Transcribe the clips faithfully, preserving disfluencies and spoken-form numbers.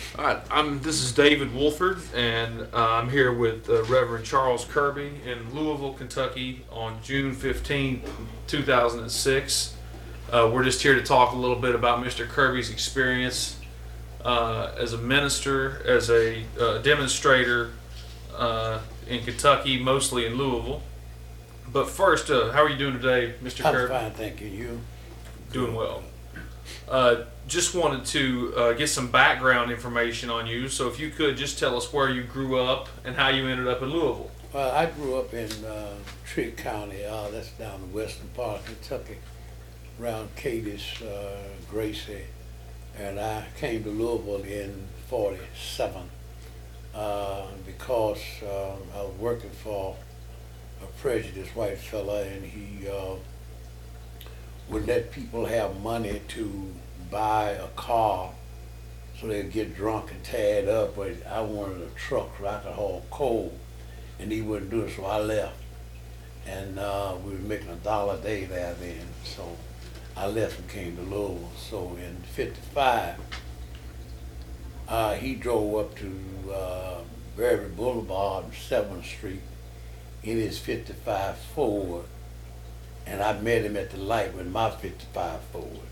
All right, I'm. This is David Wolford, and uh, I'm here with uh, Reverend Charles Kirby in Louisville, Kentucky, on June fifteenth, two thousand six. Uh, we're just here to talk a little bit about Mister Kirby's experience uh, as a minister, as a uh, demonstrator uh, in Kentucky, mostly in Louisville. But first, uh, how are you doing today, Mister I'm Kirby? fine, thank you. You? Doing well. Uh, just wanted to uh, get some background information on you. So if you could just tell us where you grew up and how you ended up in Louisville. Well, I grew up in uh, Trigg County. Uh, that's down the western part of Kentucky, around Cadiz, uh, Gracie, and I came to Louisville in forty-seven uh, because uh, I was working for a prejudiced white fella, and he uh, would let people have money to buy a car so they'd get drunk and tear it up, but I wanted a truck so I could haul coal, and he wouldn't do it, so I left. And uh, we were making a dollar a day there then, so I left and came to Louisville. So in fifty-five, uh, he drove up to uh, Berry Boulevard and seventh Street in his fifty-five Ford, and I met him at the light with my fifty-five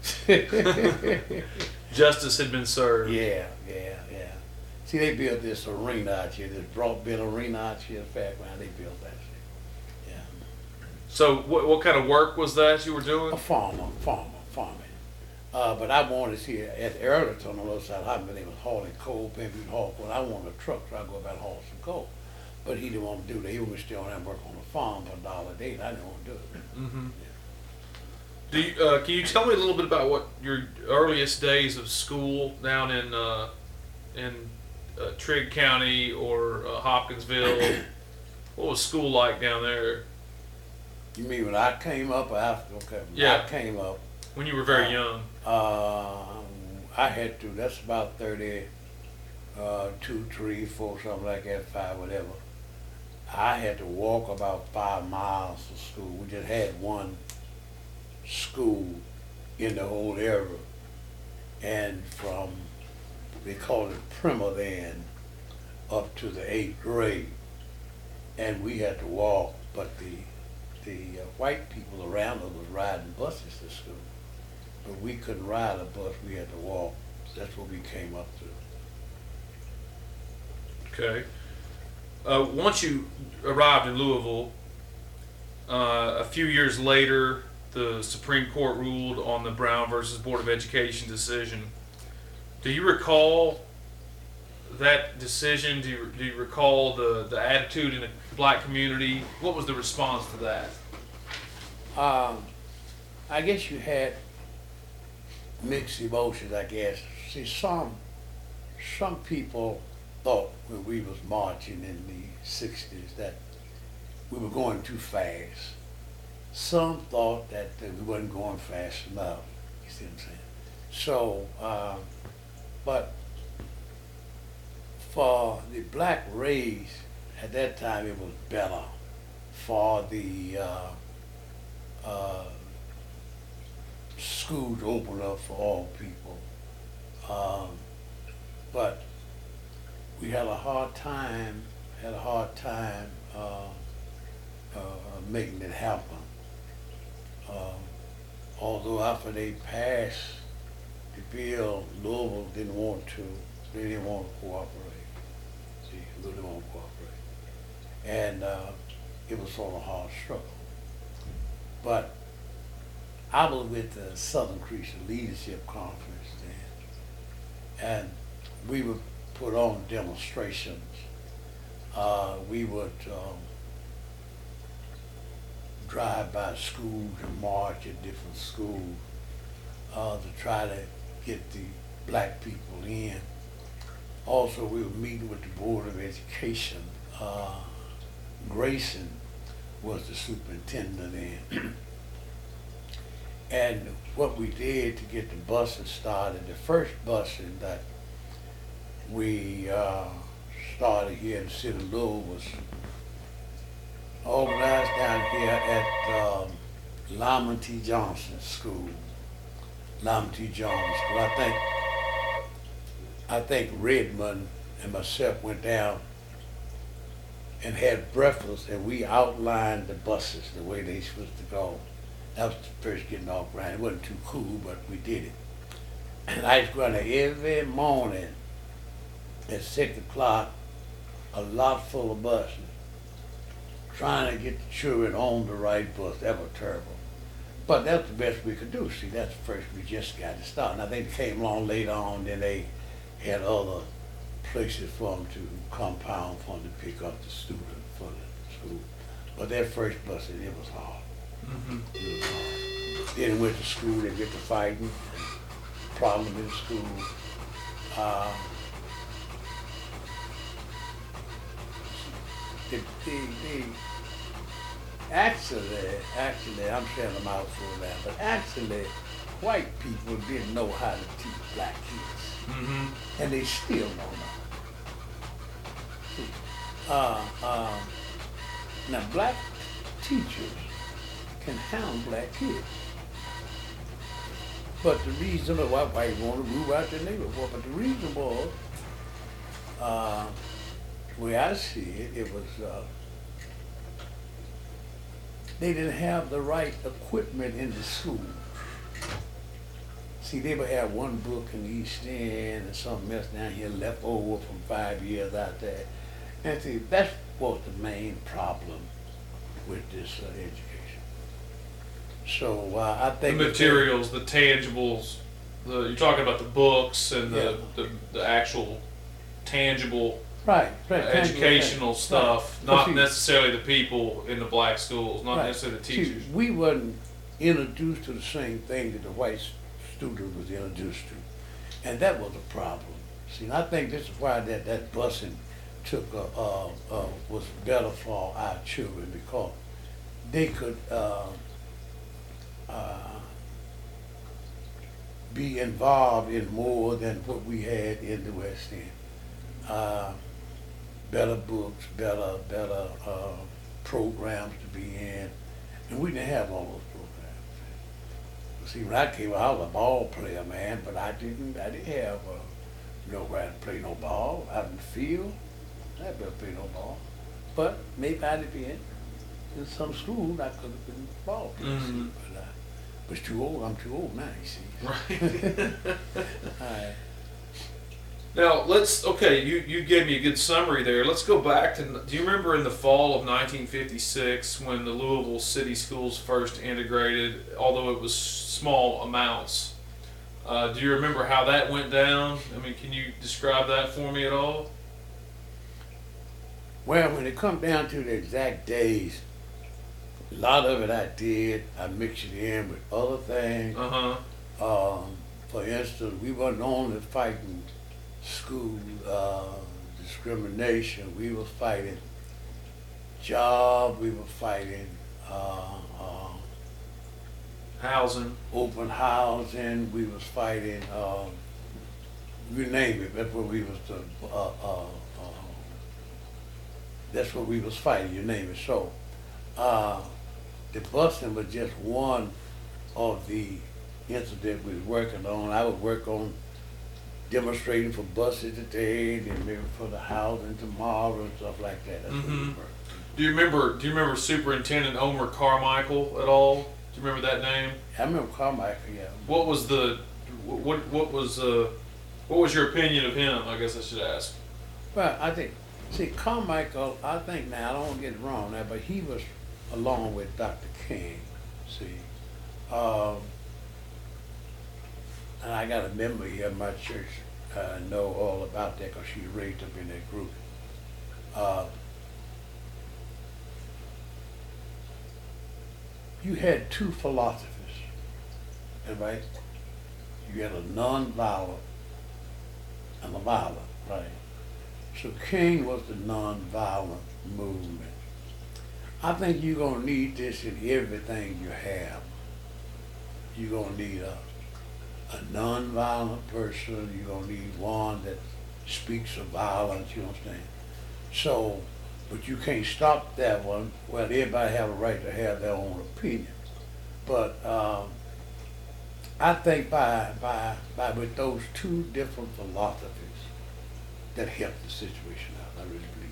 Ford. Justice had been served. Yeah, yeah, yeah. See, they built this arena out here, this broadbent arena out here, fairground. They built that shit. Yeah. So what, what kind of work was that you were doing? A farmer, farmer, farming. Uh, but I wanted to see at Erleton on the other side, how many was hauling coal, maybe we'd haul coal. I wanted a truck, so I go about and haul some coal. But he didn't want to do that. He was still on there work on the farm for a dollar a day, and I didn't want to do it. Mm-hmm. Yeah. Do you, uh, can you tell me a little bit about what your earliest days of school down in uh, in uh, Trigg County or uh, Hopkinsville? What was school like down there You mean when I came up or after? Okay, when Yeah. I came up, when you were very Uh, young? uh, I had to, that's about thirty, uh, two, three, four, something like that, five, whatever. I had to walk about five miles to school. We just had one school in the whole area. And from, they called it primer then, up to the eighth grade. And we had to walk, but the, the uh, white people around us was riding buses to school. But we couldn't ride a bus, we had to walk. That's what we came up to. Okay. Uh, once you arrived in Louisville, uh, a few years later, the Supreme Court ruled on the Brown versus Board of Education decision. Do you recall that decision? Do you, do you recall the, the attitude in the black community? What was the response to that? Um, I guess you had mixed emotions, I guess. See, some, some people thought when we was marching in the sixties that we were going too fast. Some thought that, that we wasn't going fast enough. You see what I'm saying? So, um, but for the black race, at that time it was better for the uh, uh, schools open up for all people. Um, but we had a hard time, had a hard time uh, uh, making it happen. Um, although after they passed the bill, Louisville didn't want to, they didn't want to cooperate. See, they didn't want to cooperate. And uh, it was sort of a hard struggle. But I was with the Southern Christian Leadership Conference then, and we would put on demonstrations. Uh, we would um, drive by schools and march at different schools uh, to try to get the black people in. Also, we were meeting with the Board of Education. Uh, Grayson was the superintendent then. And what we did to get the buses started, the first busing that we uh, started here in the city of Louisville was organized down here at um, Lyman T. Johnson School. Lyman T. Johnson School. I think I think Redmond and myself went down and had breakfast, and we outlined the buses the way they supposed to go. That was the first getting off ground. It wasn't too cool, but we did it. And I was going to every morning at six o'clock, a lot full of buses, trying to get the children on the right bus. That was terrible. But that's the best we could do. See, that's the first we just got to start. And I think they came along later on, then they had other places for them to compound for them to pick up the student for the school. But that first bus, it was hard. Mm-hmm. It was hard. Then they went to school, they get to fighting, problem in school. Uh, the, the, the, actually, actually, I'm saying a mouthful now, but actually, white people didn't know how to teach black kids. Mm-hmm. And they still don't know. Uh, uh, now, black teachers can handle black kids. But the reason why white want to move out the neighborhood, but the reason was, uh, the way I see it, it was, uh, they didn't have the right equipment in the school. See, they would have one book in the East End and something else down here left over from five years out there. And see, that's what the main problem with this uh, education. So uh, I The think materials, the tangibles, the you're talking about the books and the, Yeah. the, the actual tangible right, right, educational right. stuff, Right. not See, necessarily the people in the black schools, not right. necessarily the See, teachers. we wasn't introduced to the same thing that the white student was introduced to, and that was a problem. See, and I think this is why that that busing took a, uh, uh, was better for our children, because they could uh, uh, be involved in more than what we had in the West End. Uh, better books, better better uh, programs to be in, and we didn't have all those programs. See, when I came out, I was a ball player, man, but I didn't I didn't have uh, nowhere to play no ball out in the field. I didn't better play no ball, but maybe I'd have been in some school. I could have been a ball player. Mhm. See, but I was too old. I'm too old now. You see. Right. All right. Now let's okay. You you gave me a good summary there. Let's go back to. Do you remember in the fall of nineteen fifty-six when the Louisville City Schools first integrated, although it was small amounts? Uh, do you remember how that went down? I mean, can you describe that for me at all? Well, when it comes down to the exact days, a lot of it I did. I mixed it in with other things. Uh huh. Um, for instance, we weren't only fighting school uh, discrimination. We were fighting job. We were fighting uh, uh, Housing. open housing. We was fighting. Um, you name it. That's what we was. The, uh, uh, uh, that's what we was fighting. You name it. So, uh, the busing was just one of the incidents we was working on. I would work on demonstrating for buses today, and maybe for the housing tomorrow and stuff like that. That's what we Mhm. worked. Do you remember? Do you remember Superintendent Omer Carmichael at all? Do you remember that name? I remember Carmichael. Yeah. What was the? What what was uh? What was your opinion of him? I guess I should ask. Well, I think, see, Carmichael, I think now, I don't want to get it wrong now, but he was along with Doctor King, see. Um, and I got a member here in my church, uh, know all about that because she was raised up in that group. Uh, you had two philosophies, right? You had a non-violent and a violent, right? So King was the non-violent movement. I think you're gonna need this in everything you have. You're gonna need a, a non-violent person. You're gonna need one that speaks of violence, you understand? So, but you can't stop that one. Well, everybody have a right to have their own opinion. But um, I think by, by, by with those two different philosophies that helped the situation out, I really believe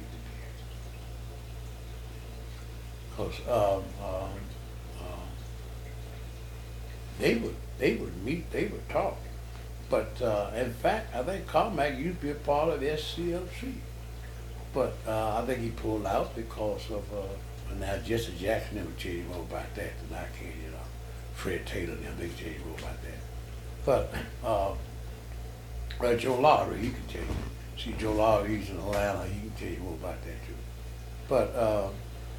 it. Because um, um, um, they would they would meet, they would talk. But uh, in fact, I think Carmack used to be a part of S C L C. But uh, I think he pulled out because of, uh, now Jesse Jackson never tell you more about that than I can, you know. Fred Taylor, them, they can tell you more about that. But uh, uh, Joe Lowry, he can tell you. See, Joe Lowry, he's in Atlanta, he can tell you more about that too. But uh,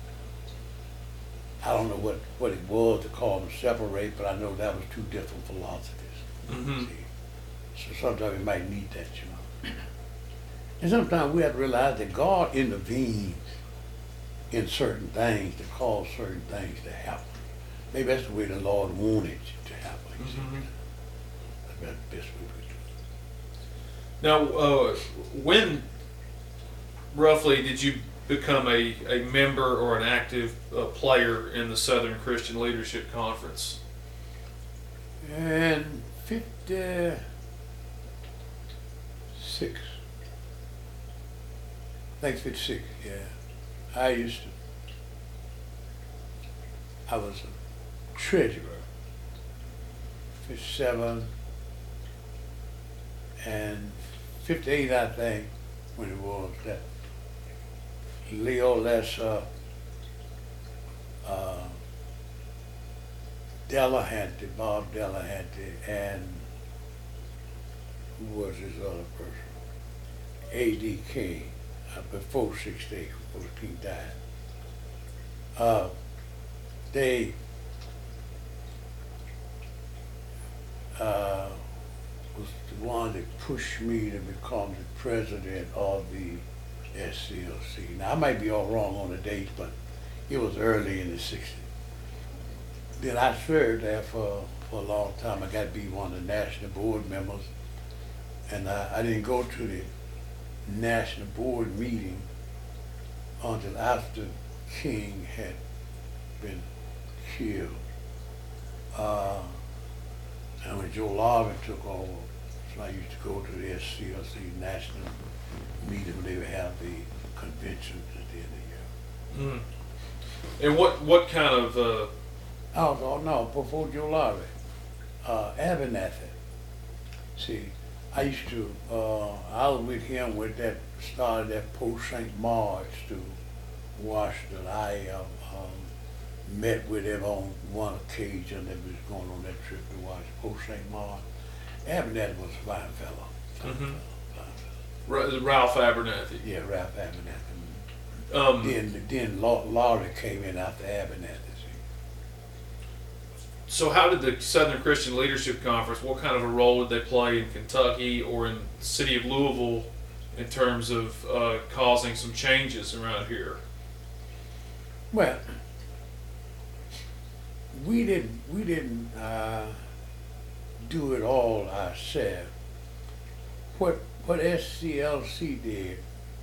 I don't know what, what it was to call them separate, but I know that was two different philosophies. Mm-hmm. See? So sometimes we might need that, you know. And sometimes we have to realize that God intervenes in certain things to cause certain things to happen. Maybe that's the way the Lord wanted it to happen. You see? Mm-hmm. That's the best way we do it. Now, uh, when roughly did you become a, a member or an active uh, player in the Southern Christian Leadership Conference? And fifty-six. I think fifty-six, yeah. I used to, I was a treasurer. fifty-seven and fifty-eight, I think, when it was that Leo Lesser, uh, Delahanty, Bob Delahanty, and who was his other person? A D King, uh, before sixty-eight, before King died. Uh, they uh, was the one that pushed me to become the president of the S C L C. Now, I might be all wrong on the date, but it was early in the sixties. Then I served there for, for a long time. I got to be one of the national board members. And I, I didn't go to the national board meeting until after King had been killed. Uh, and when Joe Larvin took over, so I used to go to the S C L C national meeting when they would have the conventions at the end of the year. Mm. And what, what kind of... Uh... Oh, no, no, before Joe Larvin, uh, Abernathy. See, I used to, uh, I was with him with that, started that Post Saint Marge to Washington. I uh, um, met with him on one occasion that was going on that trip to Washington, Post Saint Marge. Abernathy was a fine fellow. Fine Mm-hmm. fellow, fine fellow. Ralph Abernathy. Yeah, Ralph Abernathy. Um, then then Laurie came in after Abernathy. So how did the Southern Christian Leadership Conference, what kind of a role did they play in Kentucky or in the city of Louisville in terms of uh, causing some changes around here? Well, we didn't we didn't uh, do it all ourselves. What what S C L C did,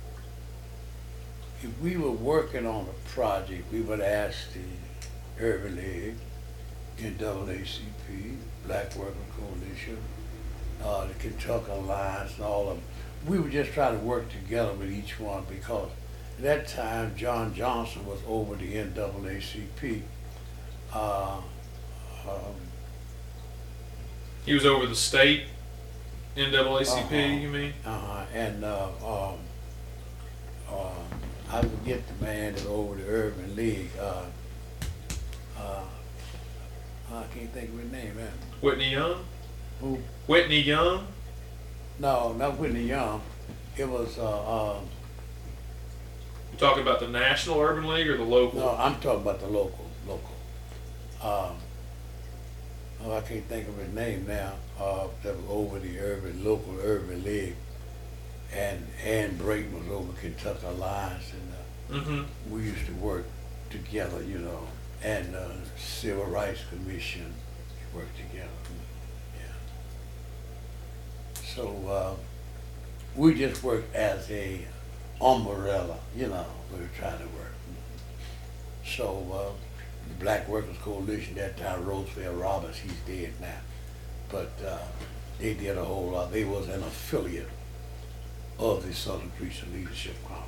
if we were working on a project, we would ask the Urban League, N double A C P, Black Workers Coalition, uh, the Kentucky Alliance, and all of them. We would just try to work together with each one because at that time John Johnson was over the N double A C P. Uh, um, He was over the state N double A C P, Uh-huh. you mean? uh-huh, and uh, um, um, I forget the man that over the Urban League. Uh, uh, I can't think of his name, man. Whitney Young? Who? Whitney Young? No, not Whitney Young. It was, uh, um, You talking about the National Urban League or the local? no, I'm talking about the local, local. Um, oh, I can't think of his name now, uh, that was over the urban, local urban league. And Ann Brayton was over Kentucky Alliance, and uh, Mm-hmm. we used to work together, you know, and uh, Civil Rights Commission worked together. Yeah. So uh, we just worked as a umbrella, you know, we were trying to work. So uh, the Black Workers Coalition at that time, Roosevelt Roberts, he's dead now. but uh, they did a whole lot. They was an affiliate of the Southern Christian Leadership Conference.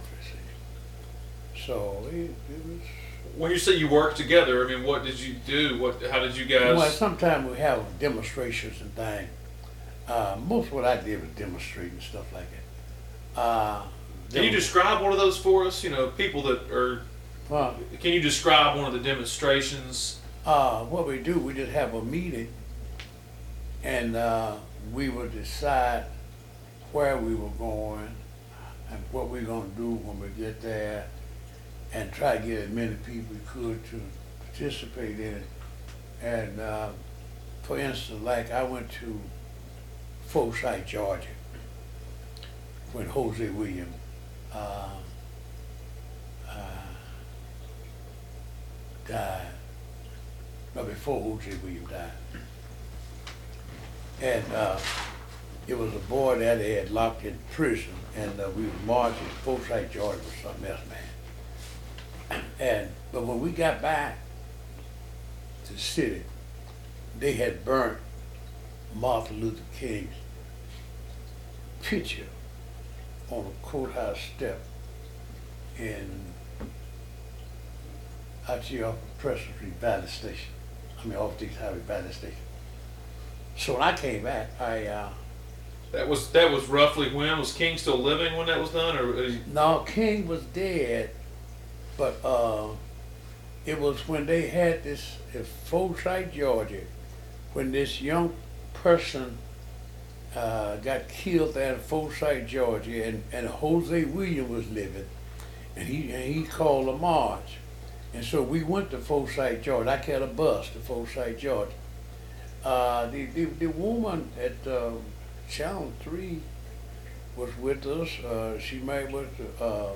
So it, it was. When you say you worked together, I mean, what did you do? What? How did you guys? Well, sometimes we have demonstrations and things. Uh, most of what I did was demonstrating and stuff like that. Uh, Can you describe one of those for us? You know, people that are. Well, can you describe one of the demonstrations? Uh, what we do, we just have a meeting, and uh, we would decide where we were going and what we're going to do when we get there, and try to get as many people we could to participate in it. And uh, for instance, like I went to Forsyth, Georgia, when Jose Williams uh, uh, died. No, before Jose Williams died. And uh, it was a boy that they had locked in prison, and uh, we was marching. Forsyth, Georgia was something else, man. And but when we got back to the city, they had burnt Martin Luther King's picture on a courthouse step in out here off of Preston Street, Valley Station. I mean, off Dix Highway, Valley Station. So when I came back, I uh, That was that was roughly when? Was King still living when that was done, or? uh, no, King was dead, but uh, it was when they had this in Forsyth, Georgia, when this young person uh, got killed there in Forsyth, Georgia, and, and Jose Williams was living, and he and he called a march, and so we went to Forsyth, Georgia. I had a bus to Forsyth, Georgia. Uh, the, the the woman at uh, Channel Three was with us. Uh, she married with uh,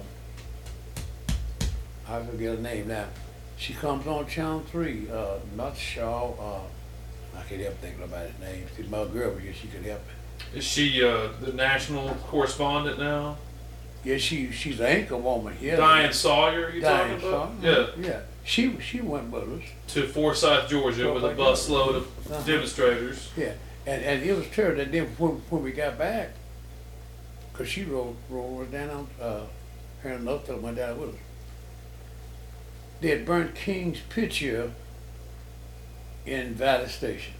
I forget her name now. She comes on Channel Three. Uh, not Shaw. Uh, I can't help thinking about his name. She's my girl, but yeah, she could help me. Is she uh, the national correspondent now? Yeah, she she's an anchor woman here. Diane Sawyer, you Diane talking about? Sawyer. Yeah. Yeah. She she went with us. To Forsyth, Georgia, with a Forsyth, bus Georgia. load of Uh-huh. demonstrators. Yeah, and and it was terrible. And then when when we got back, cause she rode rode us down, uh, her and another fellow went down with us. They had burnt King's picture in Valley Station,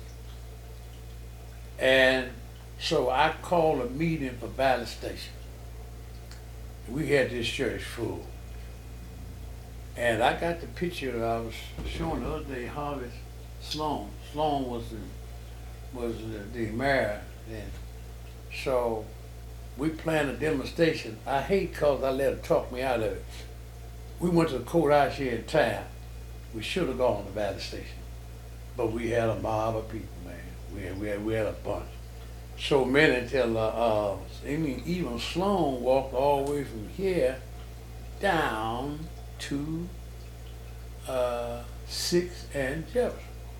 and so I called a meeting for Valley Station. We had this church full, and I got the picture I was showing the other day. Harvey Sloan. Sloan was the was the, the mayor then. So we planned a demonstration. I hate cause I let her talk me out of it. We went to the courthouse here in town. We should have gone to Valley Station, but we had a mob of people, man. We had, we had, we had a bunch. So many until uh, uh, I mean, even Sloan walked all the way from here down to uh, Sixth and Jefferson.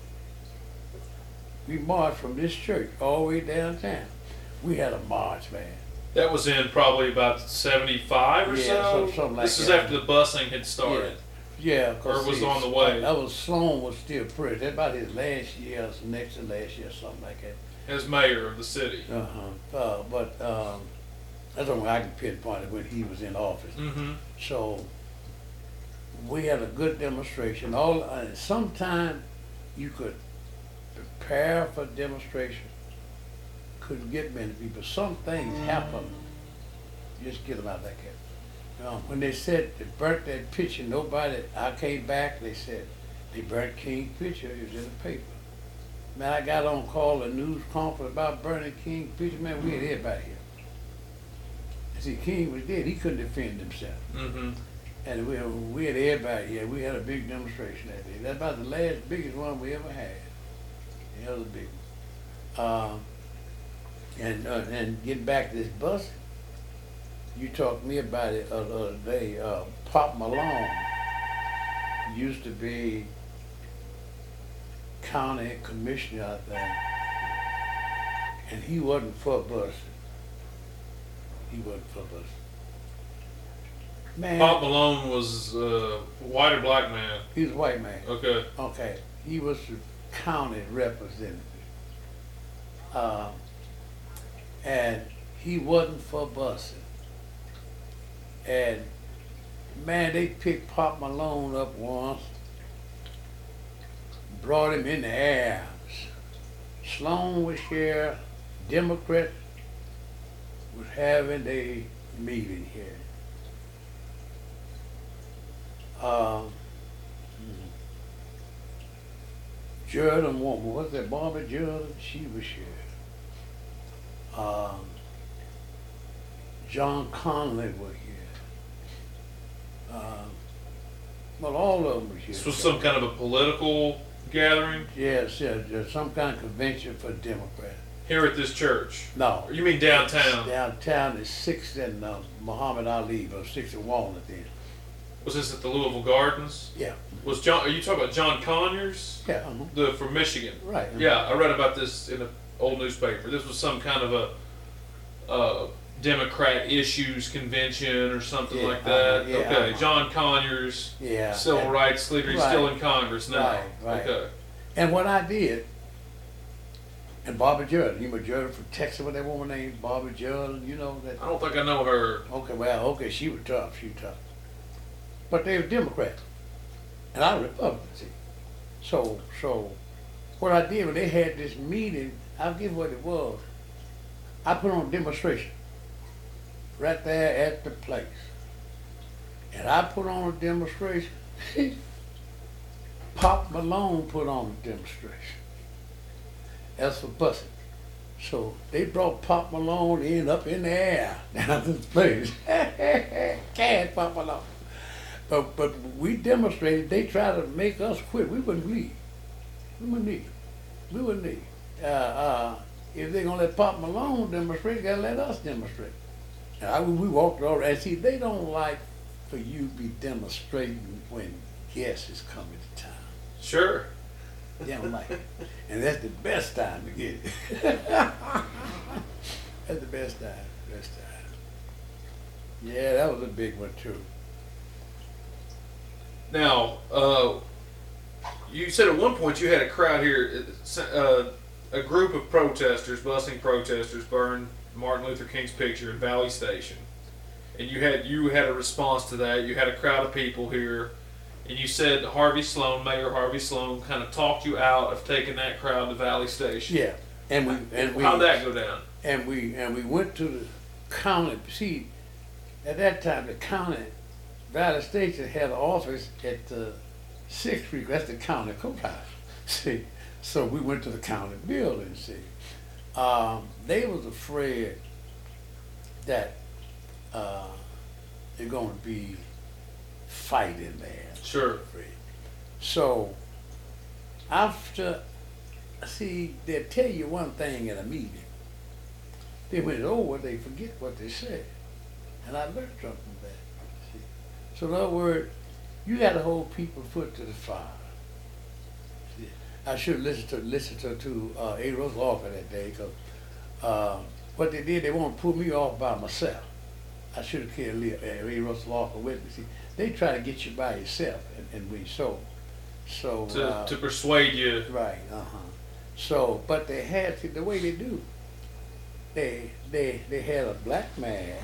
We marched from this church all the way downtown. We had a march, man. That was in probably about seventy-five or Yeah, so. some- something like this is that. after the busing had started. Yeah, 'cause Or was see, on the way. That was Sloan was still pretty. That about his last year, or next to last year, something like that. As mayor of the city. Uh-huh. Uh, but um, that's the only way I can pinpoint it when he was in office. Mm-hmm. So we had a good demonstration. All uh, sometime you could prepare for demonstration. Couldn't get many people. Some things happen. Just get them out like that. Um, when they said they burnt that picture, nobody. I came back. They said they burnt King's picture. It was in the paper. Man, I got on call a news conference about burning King's picture. Man, we had everybody here. And see, King was dead. He couldn't defend himself. Mm-hmm. And we, we had everybody here. We had a big demonstration that day. That's about the last biggest one we ever had. The other big one. Um, and, uh, and getting back to this bus, you talked to me about it the other day. Uh, Pop Malone used to be county commissioner out there, and he wasn't for busing. He wasn't for busing. Man, Pop Malone was uh, white or black man? he was a white man. Okay. Okay, he was the county representative, uh, and he wasn't for busing. And man, they picked Pop Malone up once, brought him in the arms. Sloan was here, Democrat was having a meeting here. Um, Jordan woman, what's that, Barbara Jordan? She was here. Um, John Conley was here. Um, well, all of them was here. This was some kind of a political gathering Yes, yes, there's some kind of convention for Democrats. here at this church. No. Or you mean downtown? Downtown is sixth and uh, Muhammad Ali, or sixth and Walnut then. Was this at the Louisville Gardens? Yeah. Was John? Are you talking about John Conyers? Yeah. Uh-huh. The from Michigan. Right. Uh-huh. Yeah, I read about this in an old newspaper. This was some kind of a uh, Democrat issues convention or something Yeah, like that. uh-huh, yeah, okay, uh-huh. John Conyers, Yeah. civil and, rights leader. He's right. still in Congress now. Right, right. Okay. and what I did, and Barbara Jordan, you know Jordan from Texas, what that woman named Barbara Jordan, you know that. I don't think I know her. Okay, well, okay, she was tough, she was tough. But they were Democrats, and I was Republican, see. So, so, what I did when they had this meeting, I'll give you what it was. I put on a demonstration right there at the place. And I put on a demonstration. Pop Malone put on a demonstration. That's for busing. So they brought Pop Malone in up in the air down to the place. Cash Pop Malone. But but we demonstrated. They tried to make us quit. We wouldn't leave. We wouldn't leave. We wouldn't leave. Uh, uh, if they're gonna let Pop Malone demonstrate, they gotta let us demonstrate. And I, we walked over and see they don't like for you to be demonstrating when guests is coming to town. Sure. They don't like it. And that's the best time to get it. That's the best time. Best time. Yeah, that was a big one too. Now, uh, you said at one point you had a crowd here, uh, a group of protesters, busing protesters, burned Martin Luther King's picture in Valley Station, and you had you had a response to that. You had a crowd of people here, and you said Harvey Sloan, Mayor Harvey Sloan, kind of talked you out of taking that crowd to Valley Station. Yeah, and we and we How'd that go down? and we and we went to the county. See, at that time the county, Valley Station had an office at the Sixth Street. That's the county courthouse. See, so we went to the county building. See, um, they was afraid that uh, they're going to be fighting there. Sure. Afraid. So after, see, they'll tell you one thing in a meeting. Then when it's over, they forget what they said. And I learned something from that. See? So in other words, you got to hold people's foot to the fire. See? I should listen to listen to, to uh, A. Russell Walker that day, because uh, what they did, they want to pull me off by myself. I should have carried A. Russell Walker with me. See, they try to get you by yourself, and, and we so so To, uh, to persuade you. right, uh huh. So, but they had to, the way they do. They they they had a black man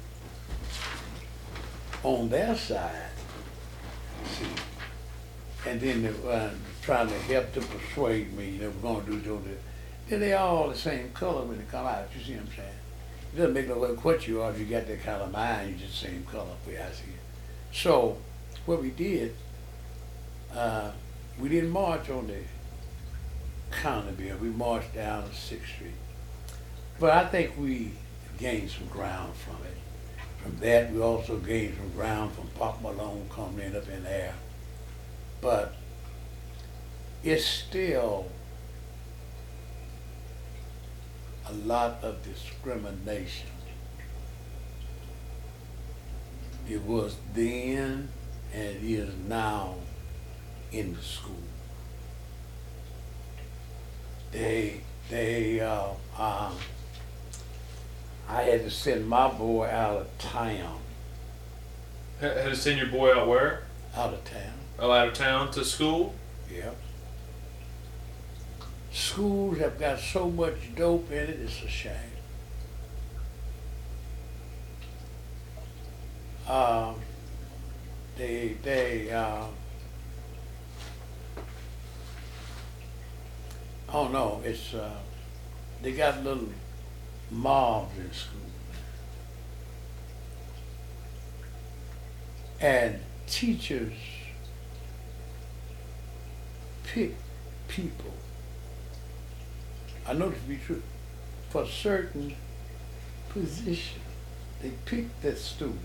on their side, see, and then they were uh, trying to help to persuade me they were going to do do this. Then they all the same color when they come out. You see what I'm saying? It doesn't make no difference what you are if you got that kind of mind. You just the same color. The way I see it. So what we did, uh, we didn't march on the county bill. We marched down to Sixth Street. But I think we gained some ground from it. From that, we also gained some ground from Pop Malone coming in up in there. But it's still a lot of discrimination. It was then and it is now in the school. They, they, uh, um, I had to send my boy out of town, Had had to send your boy out where? out of town, Oh, out of town to school? yeah. schools have got so much dope in it, it's a shame. Um, they, they, uh, I don't know, it's, uh, they got little mobs in school. And teachers pick people, I know this to be true, for certain positions. They pick their students.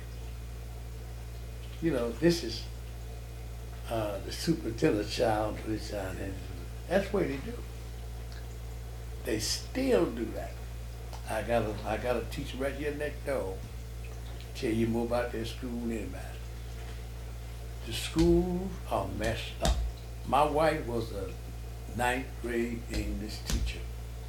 You know, this is uh, the superintendent's child for this child. And that's the way they do. They still do that. I got a, I got a teacher right here next door. Tell you more about their school than anybody. The schools are messed up. My wife was a ninth grade English teacher.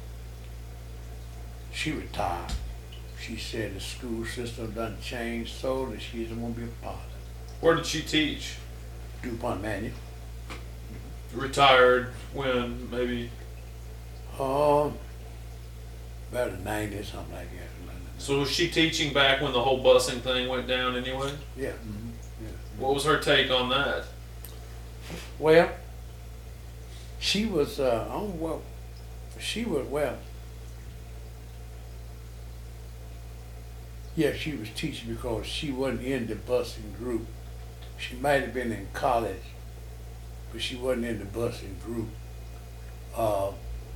She retired. She said the school system done changed so that she doesn't want to be a part of it. Where did she teach? DuPont Manual. Retired when, maybe? Um, about the nineties, something like that. So was she teaching back when the whole busing thing went down anyway? Yeah. Mm-hmm. Yeah. What was her take on that? Well, she was, uh, oh, well, she was, well, yeah, she was teaching because she wasn't in the busing group. She might have been in college, but she wasn't in the busing group. Uh,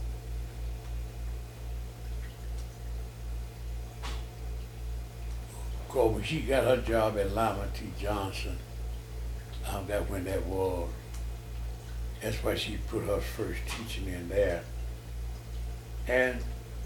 Cause when she got her job at Lima T. Johnson, um, that when that was, that's why she put her first teaching in there. And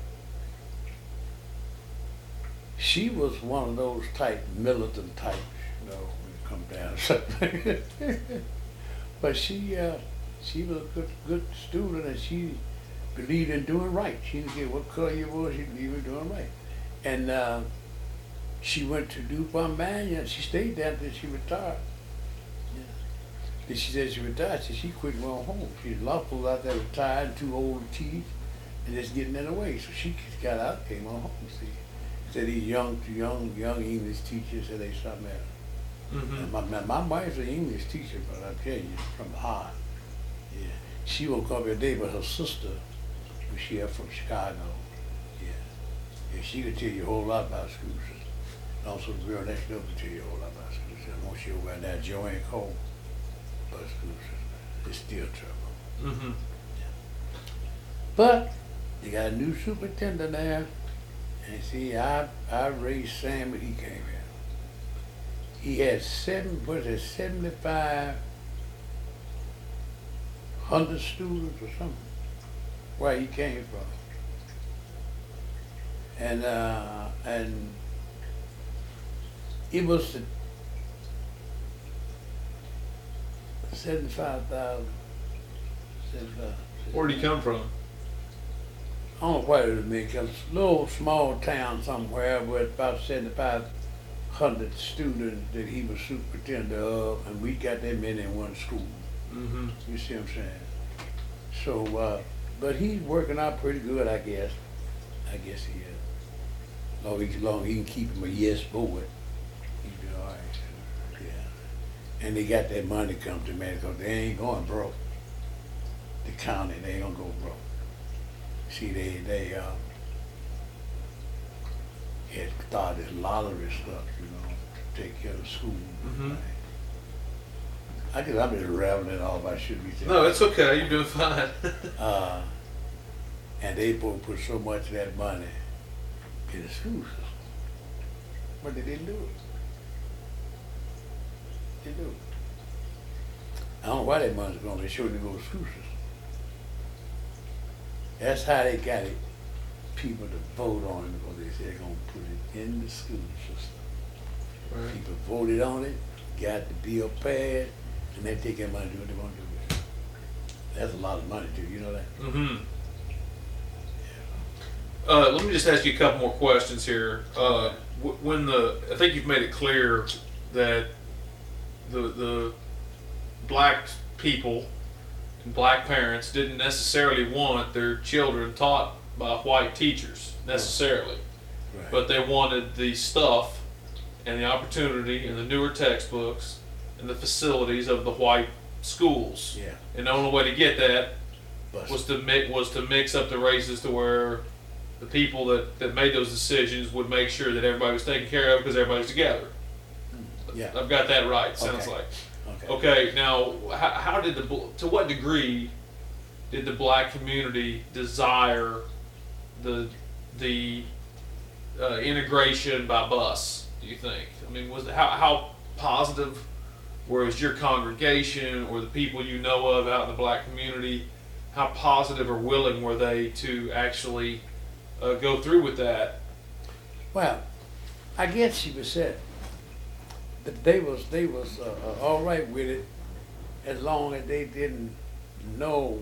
she was one of those type militant types, you know, when it come down. But she, uh, she was a good, good student, and she believed in doing right. She didn't care what color you were; she believed in doing right. And uh, she went to DuPont Manual, and she stayed there until she retired. Yeah. Then she said she retired, so she quit and went home. She was lawful out there retired, too old to teach, and just getting in the way. So she got out, came on home. See, said these young, young, young English teachers said they something else. Mm-hmm. And my, my, my wife's an English teacher, but I tell you, from the heart. Yeah, she woke up every day, but her sister, was she up from Chicago. Yeah, yeah, she could tell you a whole lot about school system. Also, the girl next door could tell you a whole lot about school system. I want you over there, Joanne Cole, but school system, it's still trouble. Mm-hmm. Yeah. But you got a new superintendent there, and see, I I raised Sam when he came here. He had seven, what is it, seventy-five hundred students or something, where he came from. And uh, and it was the seventy-five thousand. Where'd he come from? I don't know what it was, because a little small town somewhere with about seventy-five hundred students that he was superintendent of, and we got that many in one school. Mm-hmm. You see what I'm saying? So, uh, but he's working out pretty good, I guess. I guess he is. Long as long he can keep him a yes boy, he'll be all right. Yeah. And they got that money come to me because they ain't going broke. The county, they ain't gonna go broke. See, they they uh, had started lottery stuff, you know, to take care of school. Mm-hmm. Right? I guess I'm just rambling off. I should be saying. No, it's okay. You're doing fine. uh, and they both put so much of that money in the school system, but they didn't do it. They didn't do it. I don't know why that money's going. They sure didn't go to school system. That's how they got it. People to vote on it because they said they're gonna put it in the school system. Right. People voted on it, got the bill passed, and they take that money and do what they want to do with it. That's a lot of money too, you know that? Mm-hmm. Yeah. Uh, let me just ask you a couple more questions here. Uh, w- when the, I think you've made it clear that the the black people black parents didn't necessarily want their children taught by white teachers necessarily, Right. but they wanted the stuff and the opportunity and the newer textbooks and the facilities of the white schools. Yeah. And the only way to get that But was to mix was to mix up the races to where the people that, that made those decisions would make sure that everybody was taken care of because everybody's together. yeah. I've got that right. Sounds Okay. like. Okay. Okay. Now, how, how did the bl- to what degree did the black community desire the the uh, integration by bus? Do you think? I mean, was how how positive was your congregation or the people you know of out in the black community? How positive or willing were they to actually uh, go through with that? Well, I guess you would say that they was they was uh, uh, all right with it as long as they didn't know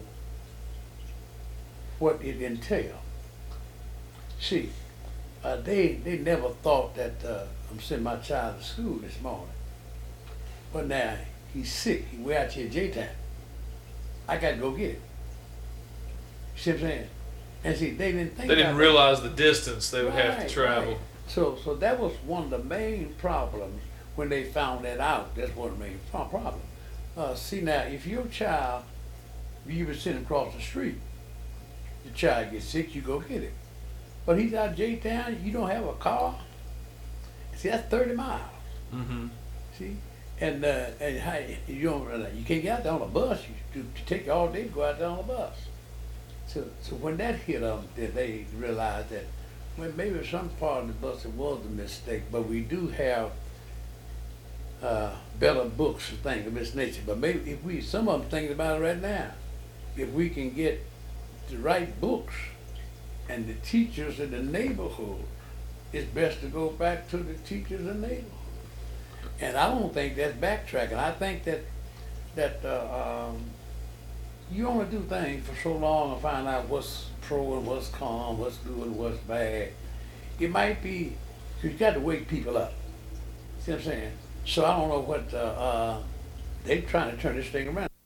what it entailed. See, uh, they they never thought that uh, I'm sending my child to school this morning, but now he's sick. He way out here J time. I got to go get it. You see what I'm saying? And see, they didn't think They didn't about realize the distance they would have Right, to travel. right. So, so that was one of the main problems when they found that out. That's one of the main pro- problems. Uh, see now, if your child, you were sitting across the street, the child gets sick, you go get it. But he's out J Town, you don't have a car. See, that's thirty miles. Mm-hmm. See, and uh, and how, you don't uh, you can't get out there on a bus. You to, to take all day to go out there on a bus. So, so when that hit them, then they realized that, well, maybe some part of the bus it was a mistake, but we do have uh, better books and things of this nature. But maybe if we, some of them thinking about it right now, if we can get the right books and the teachers in the neighborhood, it's best to go back to the teachers in the neighborhood. And I don't think that's backtracking. I think that that uh, um, you only do things for so long and find out what's pro and what's con, what's good and what's bad. It might be, cause you got to wake people up. See what I'm saying? So I don't know what, uh, uh, they're trying to turn this thing around.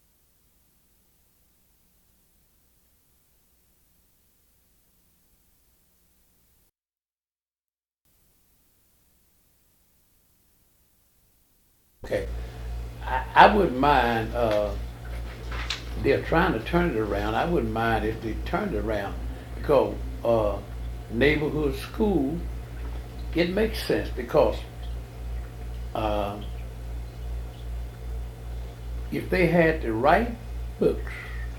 Okay, I, I wouldn't mind, uh, they're trying to turn it around. I wouldn't mind if they turned it around because uh, neighborhood school, it makes sense because uh, if they had the right books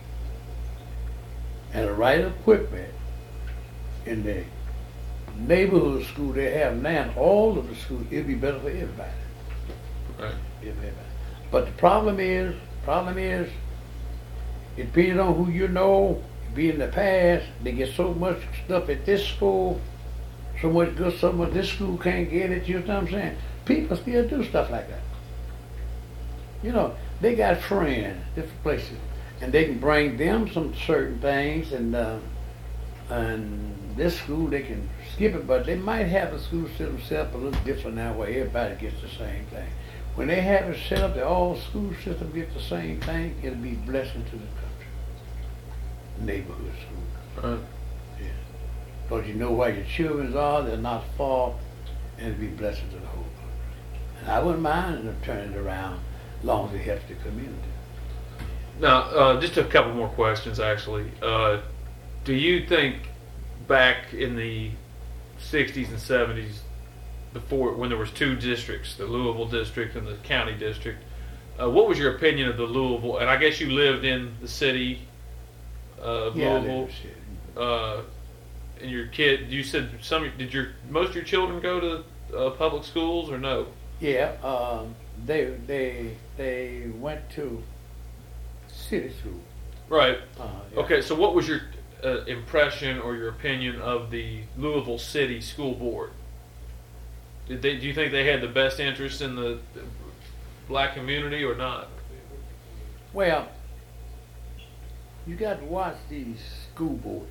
and the right equipment in the neighborhood school they have now, all of the schools, it'd be better for everybody. Right. Everybody. But the problem is, problem is, it depends on who you know. Be in the past, they get so much stuff at this school, so much good, so much this school can't get it. You know what I'm saying? People still do stuff like that. You know, they got friends, different places, and they can bring them some certain things, and uh, and this school they can skip it, but they might have the school system set up a little different that way. Everybody gets the same thing. When they have it set up that all school systems get the same thing, it'll be a blessing to the country. Neighborhood school. Right. Yeah. Because you know where your children are, they're not far, and it'll be a blessing to the whole country. And I wouldn't mind them turning it around as long as it helps the community. Now, uh, just a couple more questions, actually. Uh, do you think back in the sixties and seventies, before when there was two districts, the Louisville district and the county district, uh, what was your opinion of the Louisville? And I guess you lived in the city of Yeah, Louisville. I Uh, and your kid, you said some. Did your most of your children go to uh, public schools or no? Yeah, um, they they they went to city school. Right. Uh, yeah. Okay. So, what was your uh, impression or your opinion of the Louisville City School Board? Did they? Do you think they had the best interest in the black community or not? Well, you got to watch these school boards.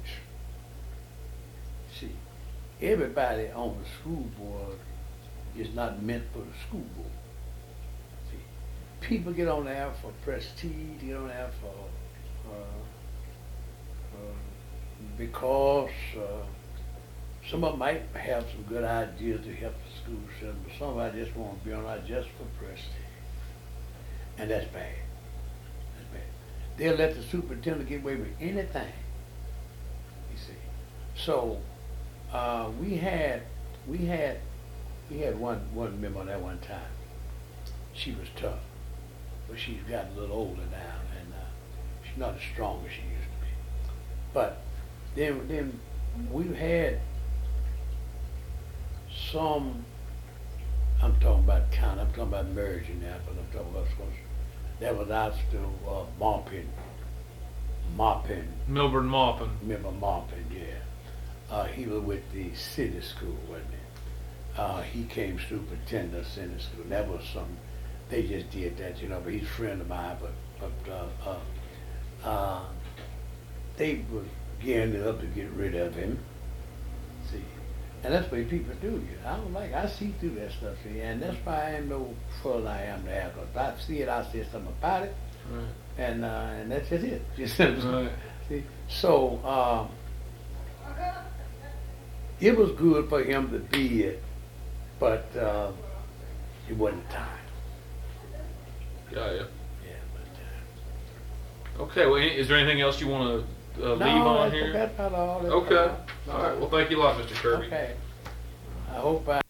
See, everybody on the school board is not meant for the school board. See, people get on there for prestige, get on there for, uh, uh, because, uh, some of them might have some good ideas to help the school system, but some of them just want to be on there just for prestige. And that's bad. That's bad. They'll let the superintendent get away with anything, you see. So, uh, we had, we had, we had one, one member on that one time. She was tough, but she's gotten a little older now, and uh, she's not as strong as she used to be. But then, then we've had some. I'm talking about county. I'm talking about merging now, but I'm talking about schools. That was out still uh, mopping, mopping. Milburn Maupin. Remember mopping? Yeah. Uh, he was with the city school, wasn't he? Uh, he came superintendent of city school. That was some. They just did that, you know. But he's a friend of mine. But but uh, uh, uh, they were gearing it up to get rid of him. See. And that's what people do. You. I don't like. I see through that stuff, see, and that's why I ain't no fool I am to have. Cause if I see it, I say something about it, Right. and uh, and that's just it. Just Right. see. So um, it was good for him to be it, but uh, it wasn't time. Got ya. Yeah, but Okay. Well, any- is there anything else you want to uh, uh, leave no, on that's, here? that's about all. That's Okay. about All right. Well, thank you a lot, Mister Kirby. Okay. I hope I.